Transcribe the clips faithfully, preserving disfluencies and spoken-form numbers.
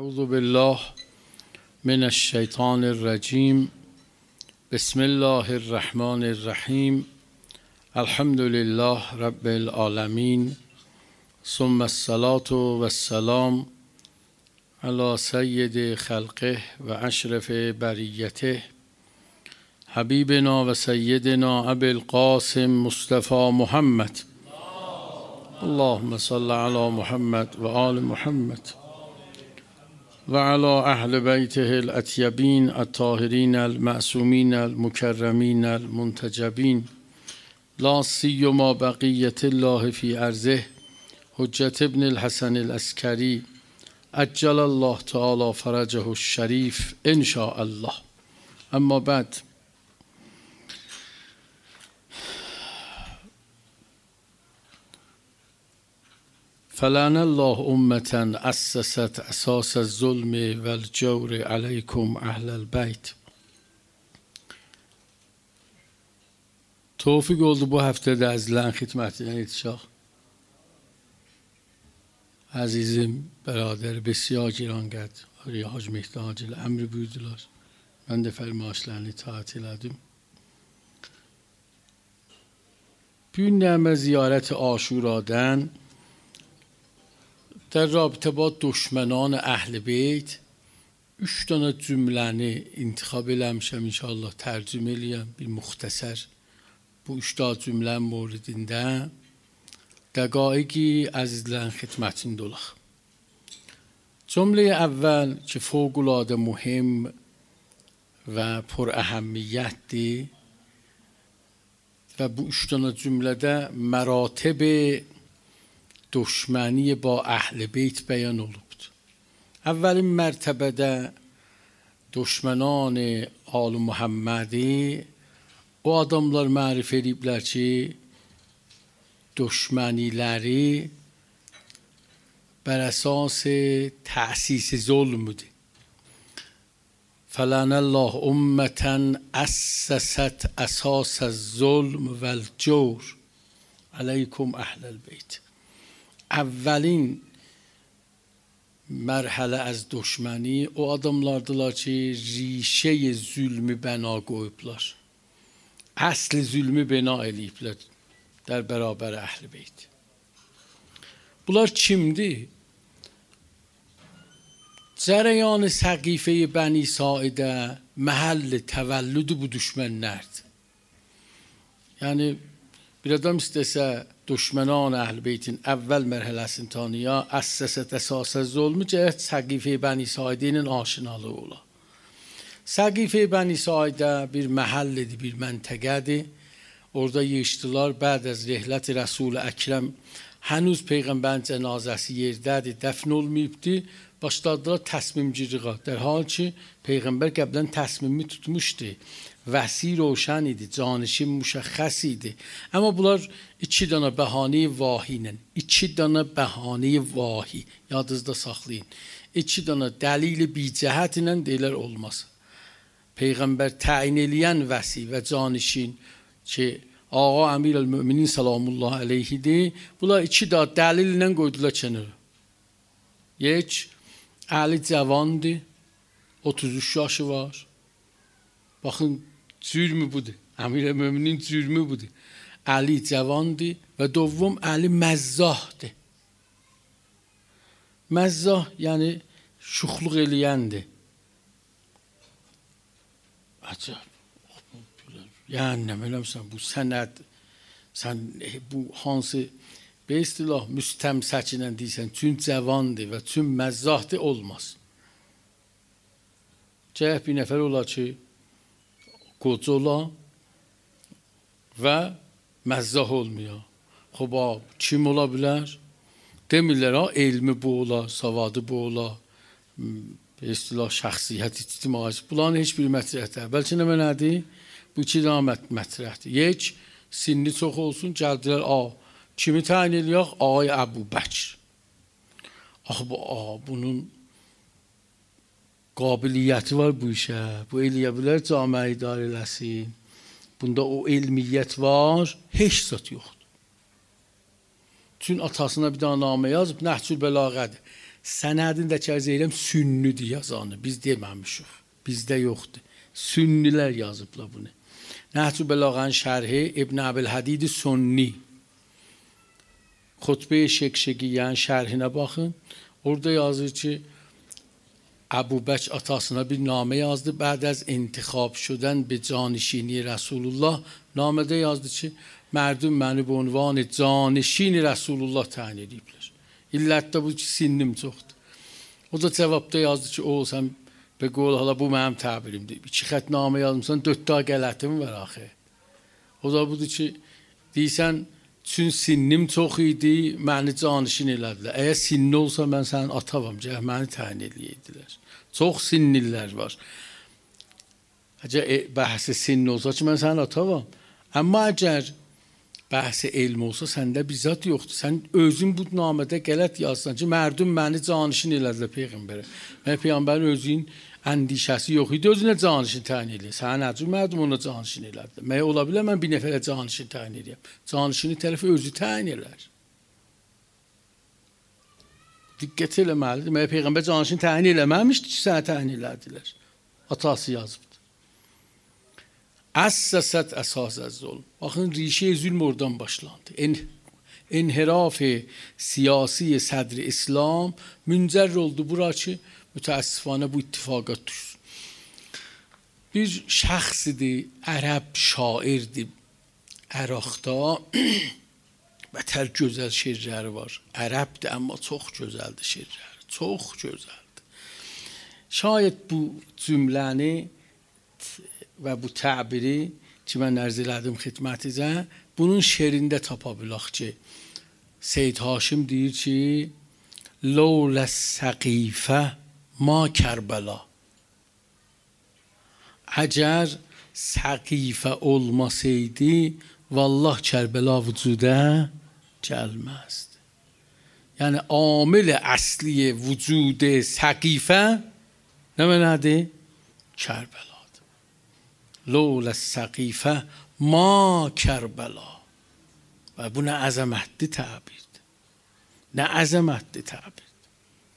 اعوذ بالله من الشیطان الرجیم. بسم الله الرحمن الرحیم. الحمد لله رب العالمین، ثم الصلاة والسلام علی سید خلقه و اشرف بریته حبیبنا و سیدنا ابی القاسم مصطفى محمد. اللهم صل علی محمد و آل محمد و علی اهل بیته الاطیبین الطاهرین المعصومین المکرمین المنتجبین، لا سیما بقیة الله فی ارضه حجت ابن الحسن العسکری عجل الله تعالی فرجه الشریف ان شاء الله. اما بعد، فلعن الله امة اسست اساس الظلم والجور علیکم اهل البیت. توفیق oldu bu hafta da azilen hizmetine yetişak. Azizim, beraber بسیار گرانقدر آقای حاج مهدی عاجل امر buyurdular. Ben de fermaşlarını itaat elədim. Bu نعمه زیارت عاشوراdan در رابطه با دشمنان اهل بیت üç tane cümləni intikab eləmişəm, inşallah tərcümə eləyəm bir muxtəsər. Bu üç ta cümlənin موردində دقایقی عزیزلن خدمتین دولخ. جمله اول که فوق‌العاده مهم و پر اهمیتی و bu üç tane cümlədə مراتب دشمنی با اهل بیت بیان olubdu. اولین مرتبه düşmanان آل محمدی o adamlar mərif ediblər ki, düşməniləri bər əsas təsis zulmüdür. فَلَعَنَ اللّٰهُ أُمَّةً أَسَّسَتْ أَسَاسَ الظُّلْمِ وَالْجَوْرِ عَلَيْكُمْ أَهْلَ الْبَیْتِ. اولین مرحله از دشمنی o adamlardılar ki, ریشه zulmü bina qoyublar. Əsl zulmü bina eləyiblər در برابر اهل بیت. Bunlar kimdir? Cərəyan səqifə Bəni Saidə məhəll təvəllüdü bu düşmənlərdir. Yəni bir adam istəsə düşmənan Əhl Beytin əvvəl mərhələsini tanıya, əsəsət əsas zulmü cəhət səqifə Bəni Saidənin aşinalığı ola. Səqifə Bəni Saidə bir məhəllidir, bir məntəqədir. Orada yığışdılar. Bəd az rəhlət Rəsul-i Əkrəm hənuz Peyğəmbərin cənazəsi yerdədir, dəfn olmayıbdı. Başladılar təsmimciliğə. در حال ki, Peyğəmbər qəblən təsmimi tutmuşdu. Vəsi roşən idi, canişin müşəxəs idi. Amma bunlar iki dana bəhanə vahi ilə, iki dana bəhanə vahi, yadınızda saxlayın. İki dana dəlil-i bicəhət ilə deyilər olmaz. Peyğəmbər təyin eləyən vəsi və canişin ki, Ağa Əmir-el-Müminin salamullah aleyhidir. Bunlar iki da dəlil ilə qoydular kənara. یک, Əli cavandır, otuz üç yaşı var. Baxın, cürmü budur. Əmir-el-Müminin cürmü budur. Əli cavandır və dovom Əli məzzahdır. Məzzah, yəni şuxluq eləyəndir. Acab. Yəni nə bilirsən, bu sənəd, sən bu hansı به اصطلاح müstəmsəkinən deyirsən, çün cavandır və çün məzzahdır, olmaz. Cəhət bir nəfər ola ki, qoca ola və məzzah olmuyor. Xob, kim ola bilər? Demirlər, ha, elmi bu ola, savadı bu ola, به اصطلاح şəxsiyyət, ictimai. Bunların heç bir mətrəhdir. Bəlkə nə mənədir? Bu iki dana mətrəhdir. یک, sinni çox olsun, gəldilər, a, kimi təyin eləyək? Ağay Əbu Bəkr. Axı, bu, a, bunun qabiliyyəti var bu işə. Bu eləyə bilər, camiə idarə eləsin. Bunda o elmiyyət var, heç zat yoxdur. Çün atasına bir dana namə yazıb, Nəhcül Bəlağədir. sənədində kərz edirəm sünnidir yazanı. Biz deməmişik. Bizdə yoxdur. Sünnilər yazıblar bunu. Nəhcü Bəlağanın şərhi İbn Əbülhədid Sunni. Xutbə-i Şekşegiyənin şərhinə baxın. Orada yazır ki Əbu Bəkr atasına bir namə yazdı. Bəd az intikhab şudən be canişini Rasulullah namədə yazdı ki mərdum məni bu ünvan canişini Rasulullah təyin ediblər. İllətdə bu ki sinnim çoxdur. O da cavabda yazdı ki o sən به قول حالا bu mənim təbirimdir. İki xət namə yazmışsan, dörd daha qələtim var axı. O da budur ki, deyirsən, çün sinnim çox idi, məni canişin elədilər. Əgər sinni olsa, mən sənin atavam, gəh məni təyin eləyirdilər. Çox sinnilər var. Əgər bəhsi sinni olsa ki, mən sənin atavam. Amma əgər bəhsi elm olsa, səndə bizzat yoxdur. Sən özün bu namədə qələt yazsan ki, mərdum məni canişin elədilər Peyğəmbərə. Mən Peyğəmbərin özün əndişəsi yox idi, özünə canişin təyin edir. Sən nəcür mərdum ona canişin elədilər. Məyə ola bilər, mən bir nəfərə canişin təyin edirəm. Canişini tərəfi özü təyin elər. Diqqət eləməlidir. Məyə Peyğəmbər canişin təyin eləməmişdir ki, sənə təyin elədilər. Atası yazıbdır. Əsəsət əsas az zulm. Baxın, ریشه zulm oradan başlandı. انحراف siyasi sadr İslam müncer oldu bura ki müteessifane bu ittifaqat düşsün. Bir şəxs idi, ərəb şairdi. Əraqda bətər gözəl şeirləri var. Ərəbdir, amma çox gözəldir şeirləri. Çox gözəldir. Şayət bu cümləni və bu təbiri ki, mən ərz elədim xidmətinizə, bunun şeirində tapa bilək ki, Seyyid Haşim deyir ki, لولا السقیفه ما کربلا. Əgər səqifə olmasaydı, vallah Kərbəla vücuda gəlməzdi. Yəni, amil əsli vücud səqifə nə mənədir? Kərbəladır. لولا السقیفه ما کربلا. و bu nə əzəmətli təbirdir. Nə əzəmətli təbirdir.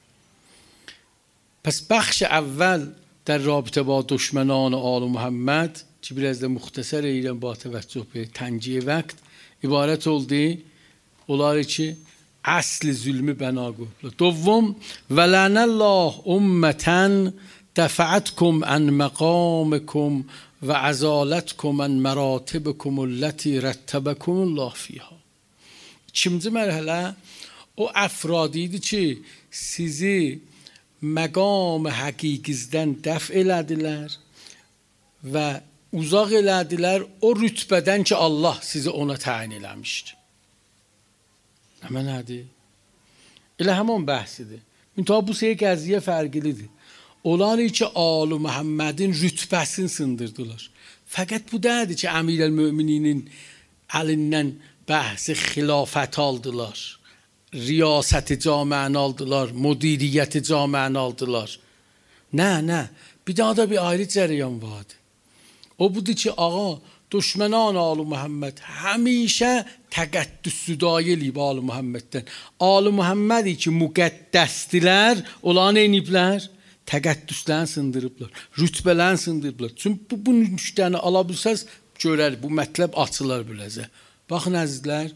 پس بخش اول در رابطه با دشمنان آل محمد که biraz da muxtasar edirəm با توجه به تنجیه وقت ibarət oldu. Onlar ki əsl zülmü bəna qoyublar. Dovom vələnəllah ümmətən dəfəətkum ən məqamkum و ازالتكم عن مراتبكم التي رتبكم الله فيها. İkinci mərhələ o əfrad idi ki, sizi məqam həqiqizdən dəf elədilər və uzaq elədilər o rütbədən ki, Allah sizi ona təyin eləmişdir. Nə mənədir? Elə həman bəhsidir. Müntəhə bu sey qəziyyə fərqilidir. Onlar ki, Alı Muhammedin rütbəsini sındırdılar. Fəqət bu dədir ki, Əmirəl-Mömininin əlindən bəhsi xilafət aldılar. Riyasəti caməni aldılar. Müdiriyyəti caməni aldılar. Nə, nə? Bir daha da bir ayrı cərəyan vardı. O budur ki, ağa, düşmənan Alı Muhammed həmişə təqəddüs südayə eləyib Alı Muhammeddən. Alı Muhammedi ki, müqəddəsdilər, onlar nə ediblər? Təqəddüslərini sındırıblar, rütbələrini sındırıblar. Çünki bu, bu nüştəni ala bilsəz, görər, bu mətləb açılar biləcə. Baxın, əzizlər,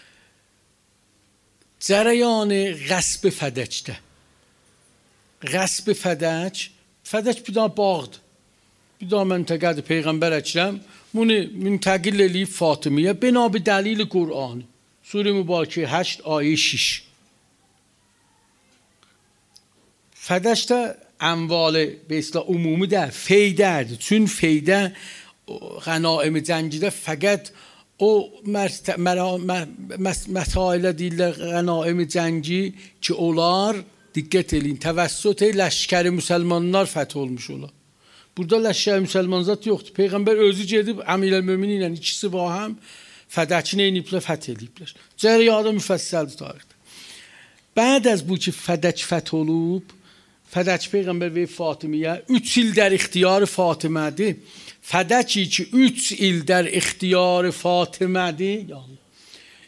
cərəyanı qəsb fədəkdə. Qəsb fədək, fədək bir daha bağdır. Bir daha məntəqədir, Peyğəmbər Əkrəm, bunu müntəqil eləyib Fatımiyə, bina bir dəlil Qur'an. Surə Mübarəkə هشت ayə شش. Fədəkdə اموال به اصطلاح عمومی در فیده، چون فیده غنایم جنگیده فقط او مسائل دیل غنایم جنگی که اولار diqqət eləyin, təvəssüt ləşkəri müsəlmanlar fəth olmuş olar. Burada ləşkəri müsəlman zat yoxdur. Peyğəmbər özü gedib Əmirəl-Möminin ilə ikisi ba həm fədəkini eləyiblər, fəth eləyiblər. Cərəyanı müfəssəldir tarixdə. Bəd az bu ki fədək fəth olub, Fədək Peyğəmbər və Fatımiyə üç il در ixtiyar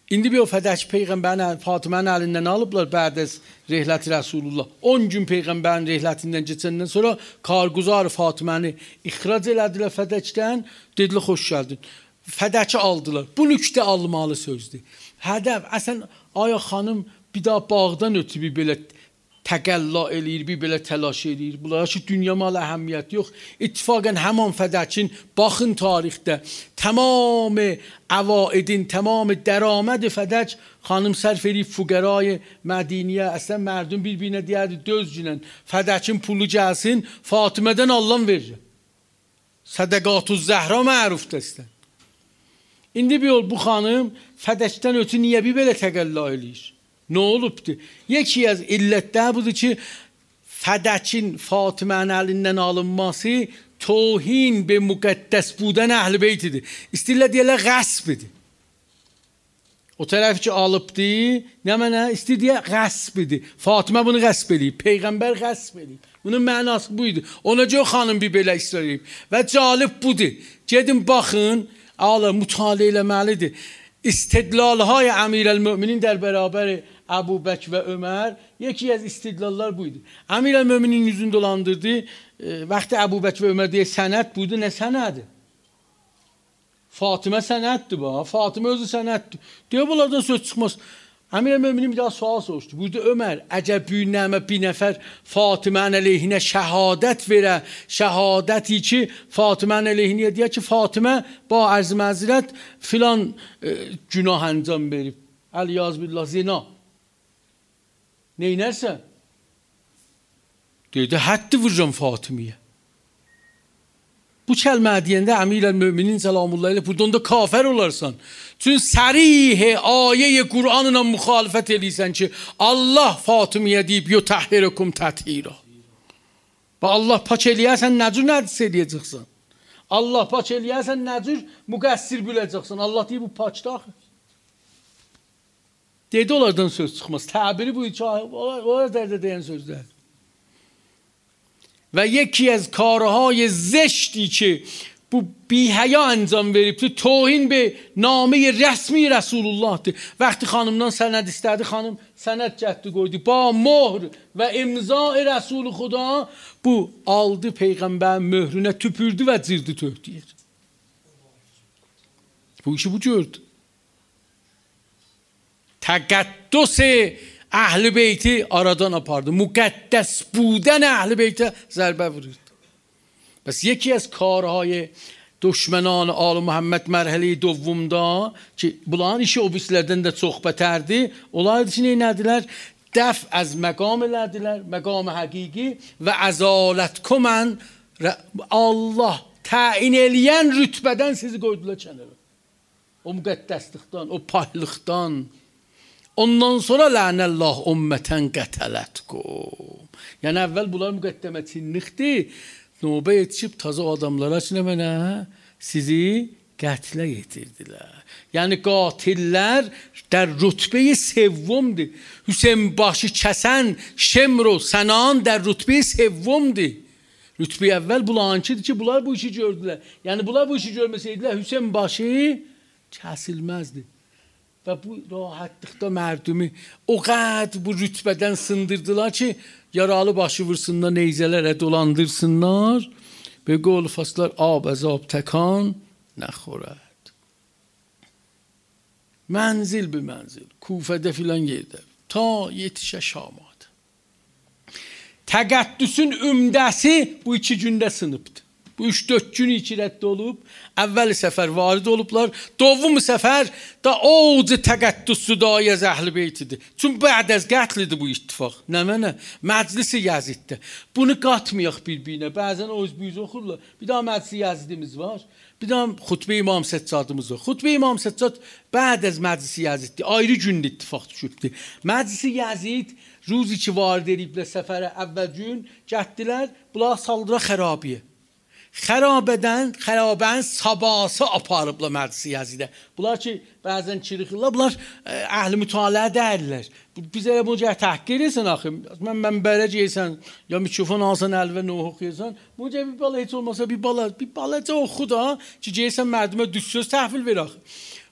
İndi bir o fədəki Peyğəmbərin Fatimənin əlindən alıblar bəd az rehləti Rəsulullah. on gün Peyğəmbərin rehlətindən keçəndən sonra karguzar Fatiməni ixrac elədilər fədəkdən. Dedilər xoş gəldin. Fədəki aldılar. Bu nüktə alınmalı sözdür. Hədəf əsən aya xanım bir daha bağdan ötü bir belə təqəlla eləyir, bir belə təlaş eləyir. Bunlara ki, dünya mal əhəmiyyət yox. İttifaqən həman fədəkin, baxın tarixdə, tamam əvaidin, tamam dəraməd fədək xanım sərf eləyib füqəraya Mədiniyə. Əslən, mərdum bir-birinə deyərdi, dözcünən, fədəkin pulu gəlsin, Fatimədən Allah verir. Sədəqat-ı Zəhra mərufdur əslən. İndi bir yol bu xanım fədəkdən ötü niyə bir belə təqəlla eləyir? Ne olubdu? Yeki az illətlər budur ki, fədəkin Fatimənin əlindən alınması tohin be müqəddəs budən əhl-i beytidir. İstillə deyərlər qəsbidir. O tərəf ki alıbdı, nə mənə? İstədiyə qəsbidir. Fatimə bunu qəsb eləyib, Peyğəmbər qəsb eləyib. Bunun mənası buydu. Ona görə xanım bir belə israr eləyib. Və calib budur. Gedin baxın, ağlar mütaliə eləməlidir. İstidlalhay Əmirəl-Möminin der bərabər Əbu Bəkr və Ömər, yeki az istidlallar buydu. Əmirəl-Möminin yüzünü dolandırdı. E, vaxtı Əbu Bəkr və Ömər deyə sənət buydu. Nə sənədi? Fatimə sənətdir bu. Fatimə özü sənətdir. Deyə bunlardan söz çıxmaz. Əmirəl-Möminin bir daha sual soruşdu. Buydu Ömər, əcəb büyünəmə bir nəfər Fatimənin əleyhinə şəhadət verə, şəhadəti ki, Fatimənin əleyhinə deyə ki, Fatimə ba ərz-i məzirət filan e, günah əncam verib. Əl-yaz billah zina. Neynərsə? Dedi, həddi vuracam Fatimiyə. Bu kəlmə deyəndə Əmirəl-Möminin səlamullah ilə buradan da kafir olarsan. Çünki sərih ayə Qur'anla müxalifət eləyirsən ki, Allah Fatimiyə deyib, yutahhirukum təthira. Və Allah pak eləyərsən, nə cür nədis eləyəcəksən? Allah pak eləyərsən, nə cür müqəssir biləcəksən? Allah deyib, bu pakda axı. Dedi, onlardan söz çıxmaz. Təbiri bu iki ayı, onlar dərdə deyən sözlər. Və yeki az karهای زشتی ki bu bihəya əncam veribdir, tohin be nameyi rəsmi Rəsulullahdır. Vaxtı xanımdan sənəd istədi, xanım sənəd cəhdi qoydu. Ba möhr və imza Rəsul-i Xuda bu aldı Peyğəmbərin möhrünə tüpürdü və cirdi töhdüyür. Bu işi bu gördü. Təqəddüs Əhl-i Beyti aradan apardı. Müqəddəs budən Əhl-i Beytə zərbə vururdu. Bəs yeki az karهای düşmənan Alı Muhammed mərhələ-i dovvumda ki, bunların işi o birisilərdən də çox bətərdi. Onlar için nədilər? Dəf az məqam elədilər, məqam həqiqi və əzalət komən Allah təyin eləyən rütbədən sizi qoydular kənara. O müqəddəslikdən, o paylıqdan. Ondan sonra lənəllah ümmətən qətələtkum. Yəni əvvəl bunlar müqəddəməçinlikdir. Növbə yetişib taza adamlara ki, nə mənə? Sizi qətlə yetirdilər. Yəni qatillər der rütbəyi sevvumdur. Hüseyin başı kəsən Şemro Sənan der rütbəyi sevvumdur. Rütbəyi əvvəl bulankidir ki, bunlar bu işi gördülər. Yəni bunlar bu işi görməsəydilər, Hüseyin başı kəsilməzdi. Və bu rahatlıqda mərdumi o qəd bu rütbədən sındırdılar ki, yaralı başı vursunlar, neyzələrə dolandırsınlar. Be qol faslar ab əzab təkan nəxorəd. Mənzil bir mənzil, Kufədə filan yerdə, ta yetişə Şamad. Təqəddüsün ümdəsi bu iki gündə sınıbdır. Bu üç dörd gün iki rədd olub, əvvəli səfər varid olublar, dovvum səfər da oğucu təqəddüsü dayəz Əhl-i Beytidir. Çünki bəd az qətlidir bu ittifaq. Nə mənə? Məclisi Yaziddə. Bunu qatmayaq bir-birinə. Bəzən o özbüyüz oxurlar. Bir daha məclisi Yazidimiz var. Bir daha xutbə İmam Səccadımız var. Xutbə İmam Səccad bəd az məclisi Yaziddir. Ayrı gündə ittifaq düşübdür. Məclisi Yazid ruzi ki varid ediblər səfərə əvvəl gün gətdilər, bunlar saldıra xərabiyə. Xərabədən, xərabənin sabası aparıblar məclisi Yazidə. Bunlar ki, bəzən çırıqırlar, bunlar əhl-i mütaliə dəyirlər. Biz elə bunu gəl təhqir etsən axı. Mən mənbərə geysən, ya mikrofon alsan əl və noh oxuyarsan, bunu gəl bir bala heç olmasa bir bala, bir balaca oxu da ki, geysən mərdümə düz söz təhvil ver axı.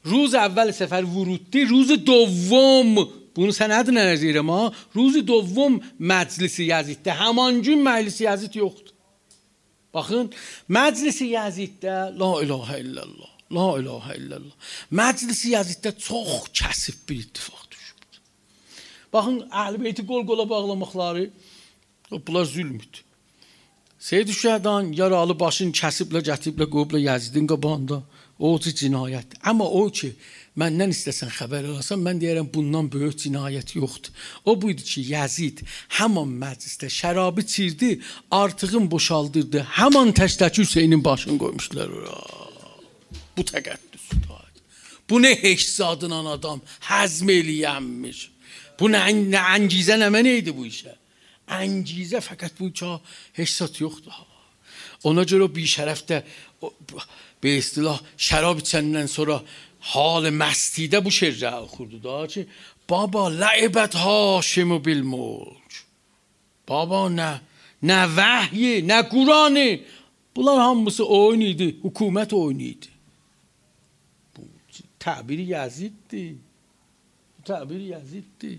روز اول سفر ورودی، روز دوم bunu sənədin ənəcəyirəm ha. Ruzi dovvum məclisi Yaziddə. Həman gün məclisi Yazid yoxdur. Baxın, məclisi Yaziddə la ilahə illallah, la ilahə illallah. Məclisi Yaziddə çox kəsib bir ittifaq düşübdür. Baxın, Əhl-i Beyti qol-qola bağlamaqları, bunlar zülmüdür. Seyyid-i Şühədanın yaralı başını kəsiblə, gətiriblə, qoyublə Yazidin qabağında. O cinayətdir. Amma o ki, məndən istəsən xəbər alasan, mən deyərəm bundan böyük cinayət yoxdur. O buydu ki, Yazid həman məclisdə şərabı çirdi, artığın boşaldırdı, həman təşdəki Hüseynin başını qoymuşlar. Bu təqəddüsdür. Bu nə heşzadından adam, həzm eləyənmiş. Bu nə, nə əngizə nə mənə idi bu işə? Əngizə fəqət bu ki, heşzad yoxdur. Ona görə o bir şərəfdə به اصطلاح شراب içəndən sonra حال مستیده bu şerrə oxurdu da ki baba لعبت هاشم بالملک baba nə nə vəhyi nə Qur'anı bunlar hamısı oyun idi, hökumət oyunu idi. Bu təbiri Yaziddir. Bu təbiri Yaziddir.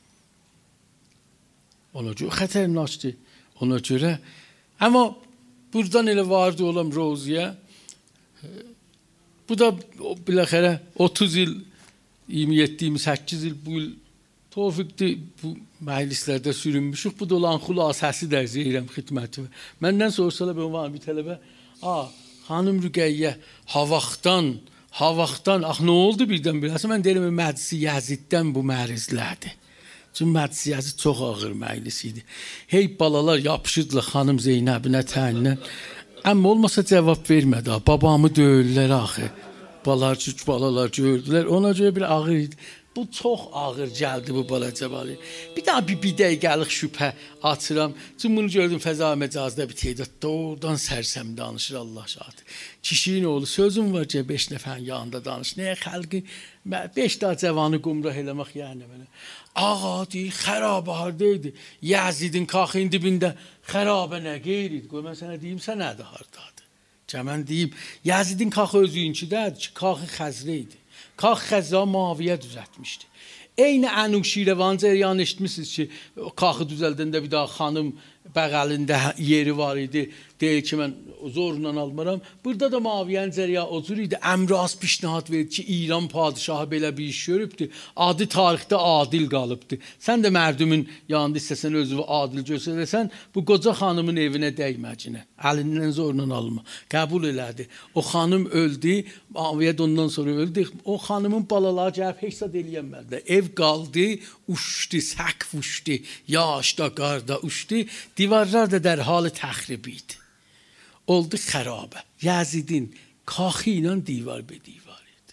Ona görə xətərnaşdır. Ona görə amma buradan elə vardı olam Roziyə. Bu da biləxərə otuz il, iyirmi yeddi iyirmi səkkiz il bu il Tofiqdir bu məclislərdə sürünmüşük. Bu da olan xülasəsi dərz edirəm xidməti. Məndən sorsalar ben var bir tələbə, "A, xanım Rüqəyyə havaqdan, havaqdan, ax nə oldu birdən biləsən?" Mən deyirəm məclisi Yaziddən bu mərizlərdir. Çünki məclisi Yazid çox ağır məclis idi. Hey balalar yapışırdılar xanım Zeynəbinə təninə. Amma olmasa cavab vermədi. Babamı döyürlər axı. Balarcıq balalar gördülər. Ona görə bir ağır idi. Bu çox ağır gəldi bu balaca balı. Bir daha bir bir dəqiqəlik şübhə açıram. Çünki bunu gördüm fəza məcazda bir teydat doğrudan sərsəm danışır Allah şahid. Kişinin oğlu sözüm var ki beş nəfərin yanında danış. Nəyə xalqı beş daha cavanı qumrah eləmək yəni mənə. Ağa deyir xərabə hardaydı. Yazidin kaxın dibində xərabə nə qeyri. Qoy mən sənə deyim sən nədir hardadır. Ki mən deyim Yazidin kaxı özüyünküdədir ki kaxı Xəzrə idi. Kax Xəzra Muaviyə düzəltmişdi. Eyni Ənuşirvan cəryanı eşitmişsiniz ki kaxı düzəldəndə bir daha xanım bəğəlində yeri var idi. Deyir ki mən zorla almaram. Burada da Muaviyyənin cərya o cür idi. Əmras pişnihad verdi ki İran padişahı belə bir iş görübdür. Adı tarixdə adil qalıbdır. Sən də mərdümün yanında istəsən özünü adil göstərəsən bu qoca xanımın evinə dəyməcinə. Əlindən zorla alma. Qəbul elədi. O xanım öldü. Muaviyyə ondan sonra öldü. O xanımın balaları gəlib heç zad eləyənmədilər. Ev qaldı, uçdu, saqf uçdu, yağışda, qarda uçdu. Divarlar da در حال تخریب idi. Oldu xərabə. Yazidin kaxı ilə divar be divar idi.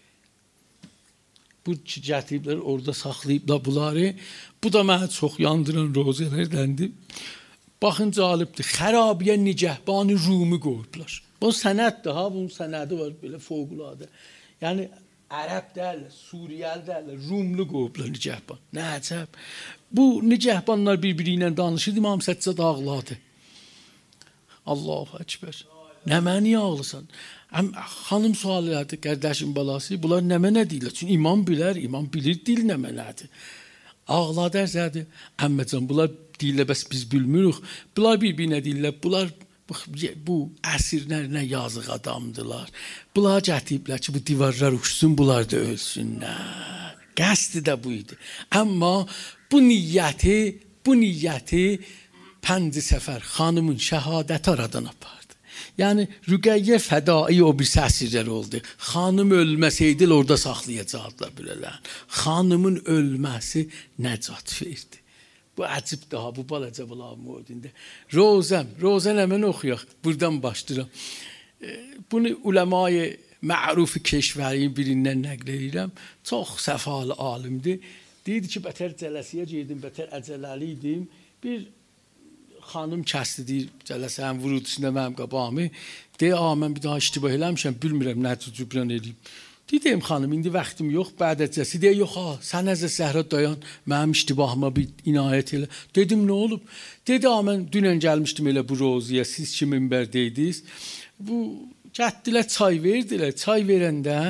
Bu gətiriblər orada saxlayıblar bunları. Bu da mənə çox yandıran rozələrdəndir. Baxın calibdir. Xərabiyə Nicəhbanı Rumi qoyublar. Bu sənəddir ha, bunun sənədi var belə fövqəladə. Yəni Ərəb dərlər, Suriyəli dərlər, Rumlu qoyublar Nicəhban. Nə əcəb. Bu Nicəhbanlar bir-biri ilə danışır, İmam Səccad ağladı. Allahu Ekber. Nə məni ağlısan? Xanım sual elədi, qardaşın balası, bunlar nə mənə deyirlər? Çünki imam bilər, imam bilir dil nə mənədir. Ağladı ərzədi. Əmməcan, bunlar deyirlər, bəs biz bilmirik. Bunlar bir-birinə deyirlər, bunlar bu əsirlərinə yazıq adamdılar. Bunlar gətiriblər ki, bu divarlar uçsun, bunlar da ölsünlər. Qəsdi də bu idi. Amma bu niyyəti, bu niyyəti Pəndi Səfər xanımın şəhadəti aradan apardı. Yəni Rüqəyyə fədai o bir əsirlər oldu. Xanım ölməsəydi orada saxlayacaqdılar belələr. Xanımın ölməsi nəcat verdi. Bu əcib daha bu balaca bulanın modində. Rozəm, rozən həmən oxuyaq. Buradan başlayıram. Bunu uləmayı məruf keşvərin birindən nəql edirəm. Çox səfalı alimdir. Deyirdi ki, bətər cələsiyə gedim, bətər əcələli idim. Bir xanım kəsdi deyir, cələsənin vurudusunda mənim qabağımı. Deyir, a, mən bir daha iştibah eləmişəm, bilmirəm nə cücübrən edeyim. Deyim, xanım, indi vaxtım yox, bədəcəsi. Deyir, yox, ha, sən əzə Zəhra dayan, mənim iştibahıma bir inayət elə. Dedim, nə olub? Dedi, a, mən dünən gəlmişdim elə bu roziyə, siz ki minbərdəydiniz. Bu, gətdilər, çay verdilər. Çay verəndə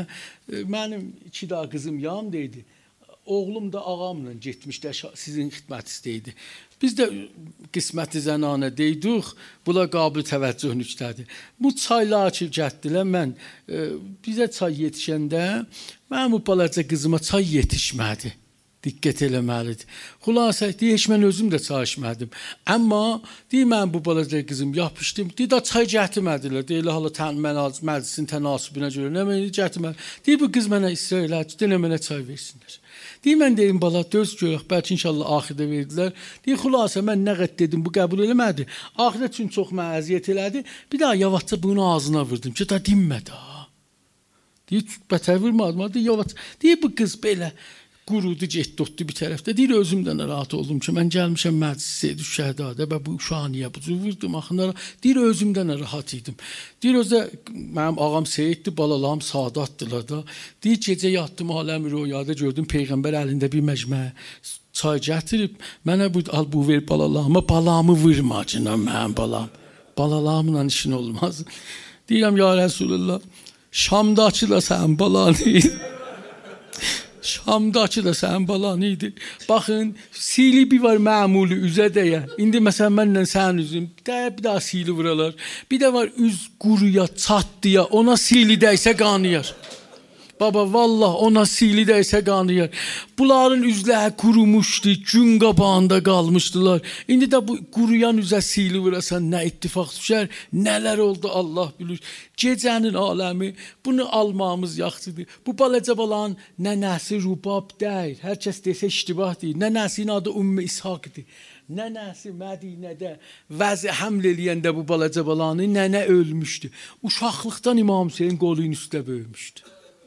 mənim iki daha qızım yanımdaydı. Oğlum da ağamla getmişdi, sizin xidmətinizdəydi. Biz də qisməti zənanə deydik, bula qablı təvəccüh nüktədir. Bu çaylar ki gətdilər, mən e, bizə çay yetişəndə, mənim bu balaca qızıma çay yetişmədi. Diqqət eləməlidir. Xülasə, deyək, heç mən özüm də çay içmədim. Amma, deyək, mən bu balaca qızım yapışdım, deyək, da çay gətirmədilər. Deyək, hala tən, mən məclisin tənasübünə görə, nə mənə gətirmədilər. deyək, bu qız mənə israr elədi, deyək, mənə çay versinlər. Deyək, mən deyim, bala, döz görək, bəlkə inşallah axirdə verdilər. Deyək, xülasə, mən nə qəd dedim, bu qəbul eləmədi. Axirdə üçün çox mənə əziyyət elədi. Bir daha yavaşca bunu ağzına vurdım ki, da dinmədi, ha. Deyək, bətər vurmadım, deyək, yavaşca. Deyək, bu qız belə qurudu, getdi, otdu bir tərəfdə. Deyir, özümdən narahat oldum ki, mən gəlmişəm məclisə, düşərdadə və bu uşağı niyə bu cür vurdum, axınlara. Deyir, özümdən narahat idim. Deyir, özə, mənim ağam Seyiddir, balalarım Sadatdırlar da. Deyir, gecə yatdım, aləmi rüyada gördüm, Peyğəmbər əlində bir məcmə çay gətirib, mənə bu, al bu ver balalarıma, balamı vurma canım, mənim balam. Balalarımla işin olmaz. Deyirəm, ya Resulullah, Şamdakı da sən balanı Şamdakı da sənin balan idi. Baxın, sili bir var məmuli üzə dəyə. İndi məsələn, mənlə sənin üzüm, dəyə bir daha sili vuralar. Bir də var üz quruya, çatdıya, ona sili dəysə qanıyar. Baba, vallah, ona sili dəysə qanıyar. Bunların üzləri qurumuşdu, gün qabağında qalmışdılar. İndi də bu quruyan üzə sili vurasan, nə ittifaq düşər, nələr oldu Allah bilir. Gecənin aləmi, bunu almamız yaxşıdır. Bu balaca balanın nənəsi Rubab deyil. Hər kəs desə iştibah deyil. Nənəsinin adı Ümmü İshaqdır. Nənəsi Mədinədə vəzi həml eləyəndə bu balaca balanı nənə ölmüşdü. Uşaqlıqdan İmam Hüseyin qolunun üstə böyümüşdü.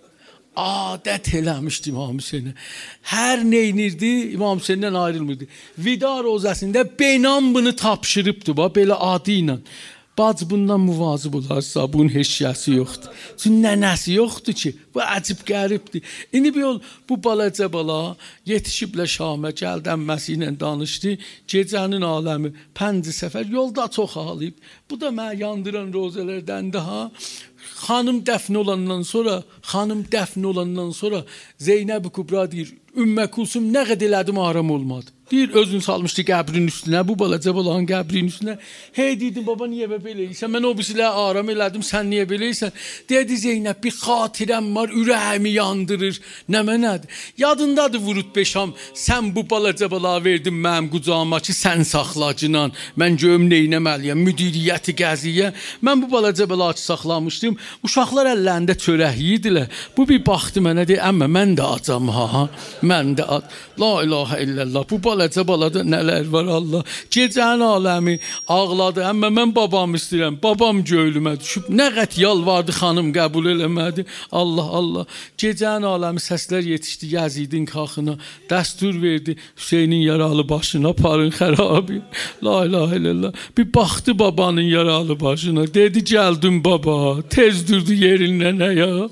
Adət eləmişdi İmam Hüseyinə. Hər neynirdi, İmam Hüseyindən ayrılmırdı. Vida rozəsində Beynam bunu tapşırıbdı, belə adı ilə. Bacı bundan muvazib olarsa, bunun heşyəsi yoxdur. Çünki nənəsi yoxdur ki, bu əcib qəribdir. İndi bir yol, bu balaca bala yetişiblə Şamə, gəldənməsi ilə danışdı. Gecənin aləmi, pənci səfər, yolda çox ağlayıb. Bu da mənə yandıran rozələrdən daha. Xanım dəfn olandan sonra, xanım dəfn olandan sonra Zeynəb-i Kubra deyir, Ümmə Kulsum nə qəd elədim, aram olmadı. Deyir, özünü salmışdı qəbrin üstünə, bu balaca balanın qəbrin üstünə. Hey, dedim, baba, niyə belə eysən? Mən o birisilə aram elədim, sən niyə belə eysən? Dedi Zeynəb, bir xatirəm var, ürəyimi yandırır. Nə mənədir? Yadındadır vurut beşam, sən bu balaca bala verdin mənim qucağıma ki, sən saxlacınan. Mən göyüm neynəməliyəm, müdiriyyəti qəziyə. Mən bu balaca bala ki, saxlamışdım. Uşaqlar əllərində çörək yedilər. Bu bir baxdı mənə, deyir, əmmə, mən də acam, ha, mən də ac. La ilahə illallah, bu balaca balada nələr var Allah. Gecənin aləmi ağladı, əmmə, mən babam istəyirəm, babam göylümə düşüb, nə qət yalvardı, xanım qəbul eləmədi. Allah, Allah. Gecənin aləmi səslər yetişdi Yəzidin kaxına, dəstur verdi, Hüseynin yaralı başına, aparın xərabi. La ilahə illallah. Bir baxdı babanın yaralı başına, dedi, gəldim baba, tez durdu yerindən əya.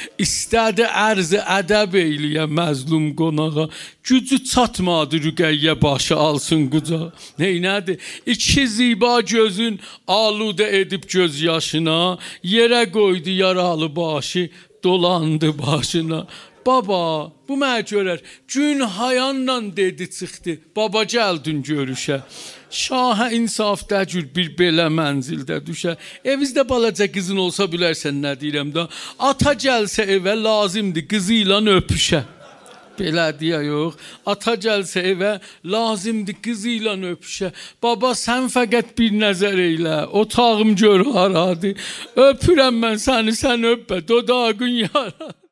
İstədi ərzi ədəb eyliyə məzlum qonağa, gücü çatmadı Rüqəyyə başı alsın qucağa. Neynədir? İki ziba gözün aludə edib göz yaşına, yerə qoydu yaralı başı, dolandı başına. Baba, bu mənə görər, gün hayanla dedi çıxdı, baba gəldin görüşə. Şahə insaf dəcür bir belə mənzildə düşə. Evizdə balaca qızın olsa bilərsən nə deyirəm da, ata gəlsə evə lazımdır qızı ilə öpüşə. Belə deyə yox, ata gəlsə evə lazımdır qızı ilə öpüşə. Baba, sən fəqət bir nəzər eylə, otağım gör haradır. Öpürəm mən səni, sən öpmə, dodağın yaradır.